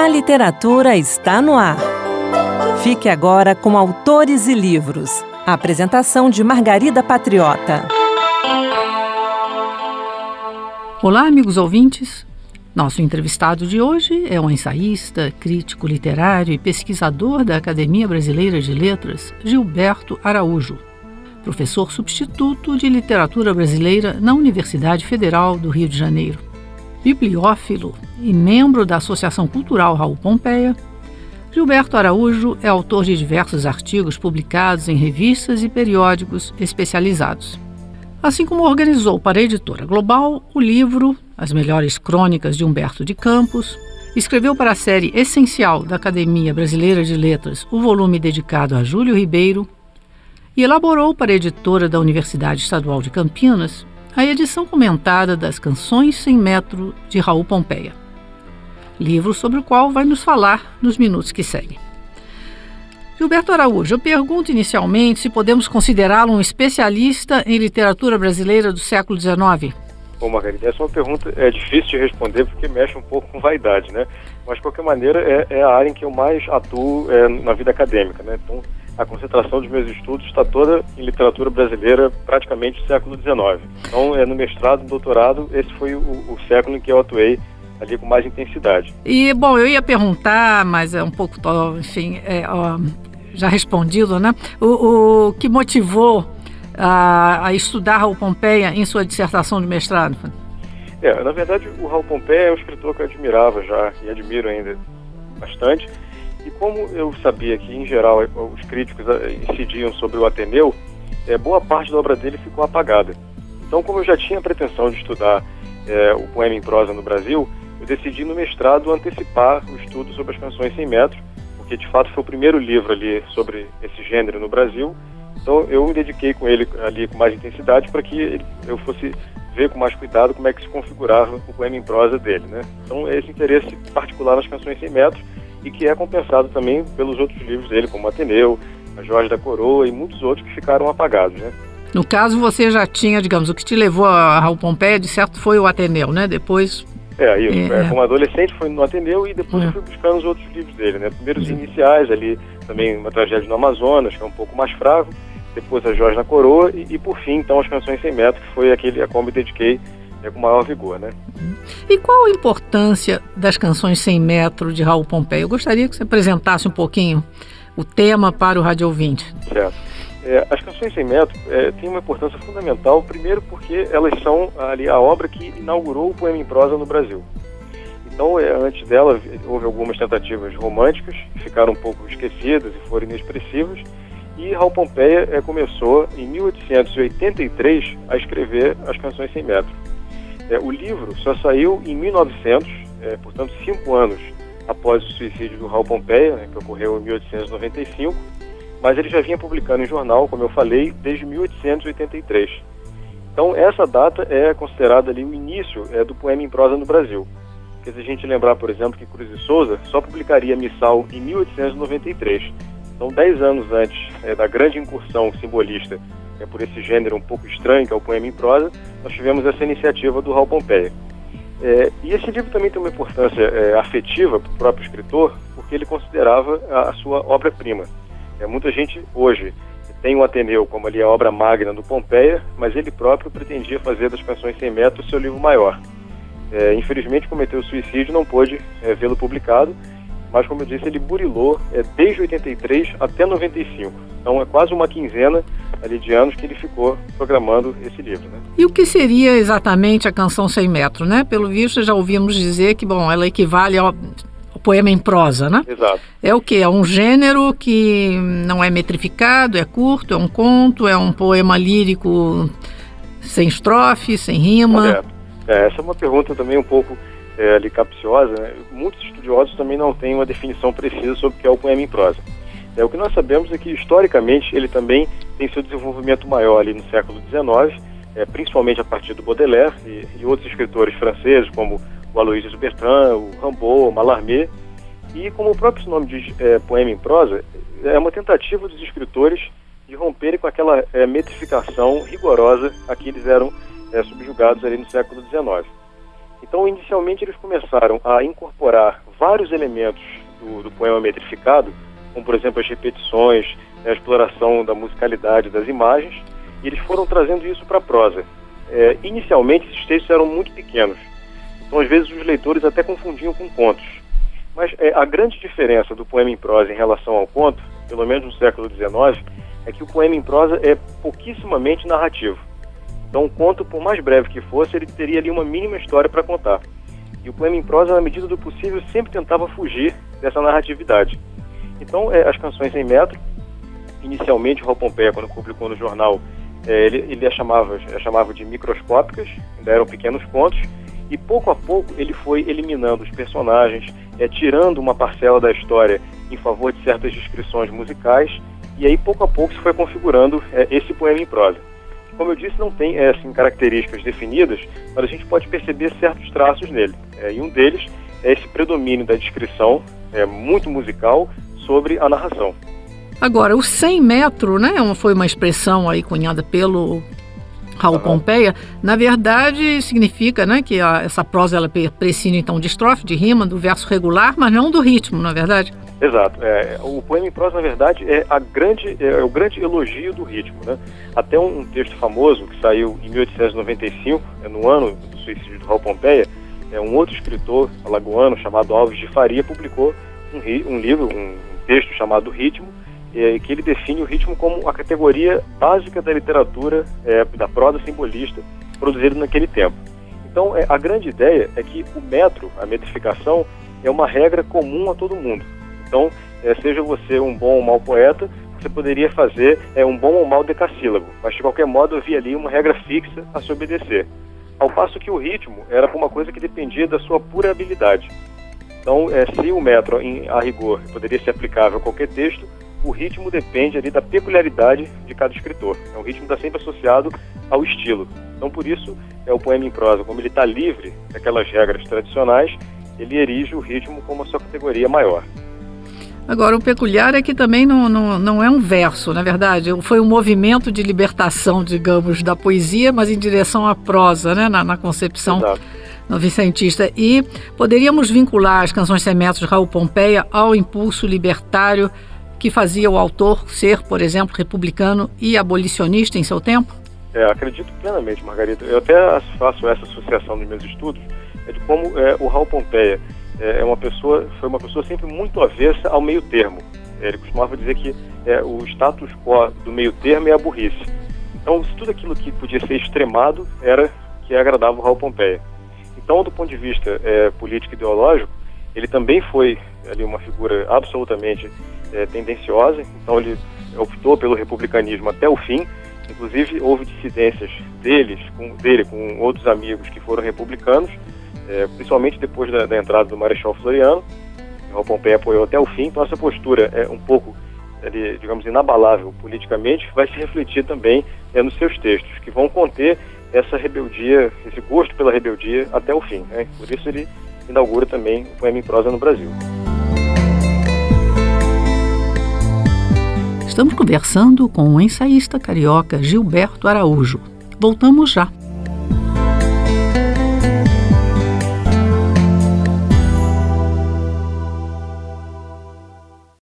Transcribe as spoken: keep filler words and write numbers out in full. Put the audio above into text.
A literatura está no ar. Fique agora com Autores e Livros. A apresentação de Margarida Patriota. Olá, amigos ouvintes. Nosso entrevistado de hoje é um ensaísta, crítico literário e pesquisador da Academia Brasileira de Letras, Gilberto Araújo, professor substituto de Literatura Brasileira na Universidade Federal do Rio de Janeiro. Bibliófilo e membro da Associação Cultural Raul Pompeia, Gilberto Araújo é autor de diversos artigos publicados em revistas e periódicos especializados. Assim como organizou para a editora Global o livro As Melhores Crônicas de Humberto de Campos, escreveu para a série essencial da Academia Brasileira de Letras o volume dedicado a Júlio Ribeiro e elaborou para a editora da Universidade Estadual de Campinas a edição comentada das Canções Sem Metro de Raul Pompeia, livro sobre o qual vai nos falar nos minutos que seguem. Gilberto Araújo, eu pergunto inicialmente se podemos considerá-lo um especialista em literatura brasileira do século dezenove. Bom, Margarida, essa é uma pergunta é difícil de responder porque mexe um pouco com vaidade, né? Mas, de qualquer maneira, é, é a área em que eu mais atuo é, na vida acadêmica, né? Então, a concentração dos meus estudos está toda em literatura brasileira, praticamente do século dezenove. Então, é, no mestrado, no doutorado, esse foi o, o século em que eu atuei ali com mais intensidade. E, bom, eu ia perguntar, mas é um pouco, enfim, é, ó, já respondido, né? O, o que motivou a, a estudar Raul Pompeia em sua dissertação de mestrado? É, na verdade, o Raul Pompeia é um escritor que eu admirava já, e admiro ainda bastante. E como eu sabia que, em geral, os críticos incidiam sobre o Ateneu, é, boa parte da obra dele ficou apagada. Então, como eu já tinha a pretensão de estudar é, o poema em prosa no Brasil, eu decidi no mestrado antecipar o estudo sobre as Canções Sem Metro, porque de fato foi o primeiro livro ali sobre esse gênero no Brasil. Então eu me dediquei com ele ali com mais intensidade para que ele, eu fosse ver com mais cuidado como é que se configurava o poema em prosa dele, né? Então esse interesse particular nas Canções Sem Metro e que é compensado também pelos outros livros dele, como Ateneu, a Jorge da Coroa e muitos outros que ficaram apagados, né? No caso você já tinha, digamos, o que te levou a Raul Pompeia, de certo, foi o Ateneu, né? Depois... É, isso. É. Como adolescente foi no Ateneu e depois é. eu fui buscando os outros livros dele, né? Primeiro os iniciais ali, também uma tragédia no Amazonas, que é um pouco mais fraco, depois a Jorge na Coroa e, e por fim, então, as Canções Sem Metro, que foi aquele a qual me dediquei é, com maior vigor, né? E qual a importância das Canções Sem Metro de Raul Pompeia? Eu gostaria que você apresentasse um pouquinho o tema para o rádio ouvinte. Certo. É, as Canções Sem Metro é, têm uma importância fundamental, primeiro porque elas são ali a obra que inaugurou o poema em prosa no Brasil. Então, é, antes dela, houve algumas tentativas românticas, que ficaram um pouco esquecidas e foram inexpressivas, e Raul Pompeia é, começou, em mil oitocentos e oitenta e três, a escrever as Canções Sem Metro. É, o livro só saiu em mil e novecentos, é, portanto, cinco anos após o suicídio do Raul Pompeia, né, que ocorreu em mil oitocentos e noventa e cinco, mas ele já vinha publicando em jornal, como eu falei, desde mil oitocentos e oitenta e três. Então, essa data é considerada ali o início é, do poema em prosa no Brasil. Porque se a gente lembrar, por exemplo, que Cruz de Souza só publicaria Missal em mil oitocentos e noventa e três. Então, dez anos antes é, da grande incursão simbolista é, por esse gênero um pouco estranho, que é o poema em prosa, nós tivemos essa iniciativa do Raul Pompeia. É, e esse livro também tem uma importância é, afetiva para o próprio escritor, porque ele considerava a, a sua obra-prima. É, muita gente hoje tem o Ateneu como ali a obra magna do Pompeia, mas ele próprio pretendia fazer das Canções Sem Metro o seu livro maior. É, infelizmente cometeu suicídio, não pôde é, vê-lo publicado, mas como eu disse, ele burilou é, desde oitenta e três até noventa e cinco. Então é quase uma quinzena ali de anos que ele ficou programando esse livro, né? E o que seria exatamente a Canção Sem Metro, né? Pelo visto já ouvimos dizer que, bom, ela equivale ao poema em prosa, né? Exato. É o quê? É um gênero que não é metrificado, é curto, é um conto, é um poema lírico sem estrofe, sem rima? É, essa é uma pergunta também um pouco é, ali capciosa, né? Muitos estudiosos também não têm uma definição precisa sobre o que é o poema em prosa. É, o que nós sabemos é que, historicamente, ele também tem seu desenvolvimento maior ali no século dezenove, é, principalmente a partir do Baudelaire e, e outros escritores franceses, como o Aloysio Bertrand, o Rimbaud, o Mallarmé. E, como o próprio nome diz, é, poema em prosa, é uma tentativa dos escritores de romperem com aquela é, metrificação rigorosa a que eles eram é, subjugados ali no século dezenove. Então, inicialmente, eles começaram a incorporar vários elementos do, do poema metrificado, como por exemplo as repetições, a exploração da musicalidade das imagens, e eles foram trazendo isso para a prosa. É, inicialmente esses textos eram muito pequenos, então às vezes os leitores até confundiam com contos. Mas é, a grande diferença do poema em prosa em relação ao conto, pelo menos no século dezenove, é que o poema em prosa é pouquissimamente narrativo. Então o conto, por mais breve que fosse, ele teria ali uma mínima história para contar. E o poema em prosa, na medida do possível, sempre tentava fugir dessa narratividade. Então é, as Canções Sem Metro, inicialmente o Raul Pompeia, quando publicou no jornal, é, ele, ele as chamava, as chamava de microscópicas, ainda eram pequenos contos, e pouco a pouco ele foi eliminando os personagens, é, tirando uma parcela da história em favor de certas descrições musicais, e aí pouco a pouco se foi configurando é, esse poema em prosa. Como eu disse, não tem é, assim, características definidas, mas a gente pode perceber certos traços nele. É, e um deles é esse predomínio da descrição é, muito musical sobre a narração. Agora, o cem metro, né, foi uma expressão aí cunhada pelo Raul Pompeia, na verdade significa, né, que a, essa prosa ela prescinde então de estrofe, de rima, do verso regular, mas não do ritmo, não é verdade? Exato. É, o poema em prosa, na verdade, é, a grande, é, é o grande elogio do ritmo, né? Até um, um texto famoso que saiu em mil oitocentos e noventa e cinco, é, no ano do suicídio do Raul Pompeia, é, um outro escritor alagoano chamado Alves de Faria publicou um, um livro, um texto chamado Ritmo, é, que ele define o ritmo como a categoria básica da literatura, é, da prosa simbolista produzida naquele tempo. Então, é, a grande ideia é que o metro, a metrificação, é uma regra comum a todo mundo. Então, é, seja você um bom ou mau poeta, você poderia fazer é, um bom ou mau decassílabo, mas de qualquer modo havia ali uma regra fixa a se obedecer. Ao passo que o ritmo era uma coisa que dependia da sua pura habilidade. Então, é, se o metro, em, a rigor, poderia ser aplicável a qualquer texto, o ritmo depende ali da peculiaridade de cada escritor. O ritmo está sempre associado ao estilo. Então, por isso, é, o poema em prosa, como ele está livre daquelas regras tradicionais, ele erige o ritmo como a sua categoria maior. Agora, o peculiar é que também não, não, não é um verso, na verdade. Foi um movimento de libertação, digamos, da poesia, mas em direção à prosa, né, na, na concepção Exato. novecentista. E poderíamos vincular as Canções Sem Metro de Raul Pompeia ao impulso libertário que fazia o autor ser, por exemplo, republicano e abolicionista em seu tempo? É, acredito plenamente, Margarida. Eu até faço essa associação nos meus estudos, é de como é, o Raul Pompeia é uma pessoa, foi uma pessoa sempre muito avessa ao meio termo. Ele costumava dizer que é, o status quo do meio termo é a burrice. Então, tudo aquilo que podia ser extremado era que agradava o Raul Pompeia. Então, do ponto de vista é, político e ideológico, ele também foi ali uma figura absolutamente é, tendenciosa. Então, ele optou pelo republicanismo até o fim. Inclusive, houve dissidências deles, com, dele com outros amigos que foram republicanos, É, principalmente depois da, da entrada do Marechal Floriano. O Raul Pompeia apoiou até o fim, então essa postura é um pouco, ele, digamos, inabalável politicamente, vai se refletir também é, nos seus textos, que vão conter essa rebeldia, esse gosto pela rebeldia até o fim, né? Por isso ele inaugura também o poema em prosa no Brasil. Estamos conversando com o ensaísta carioca Gilberto Araújo. Voltamos já.